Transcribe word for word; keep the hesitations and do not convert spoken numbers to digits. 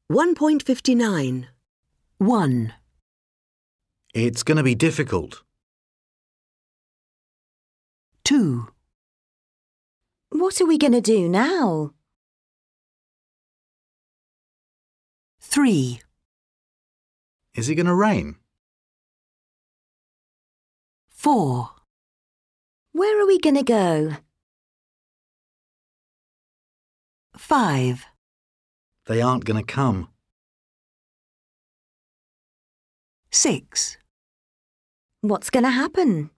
one point five nine. one. It's going to be difficult. two. What are we going to do now? three. Is it going to rain? four. Where are we going to go? five. They aren't going to come. six. What's going to happen?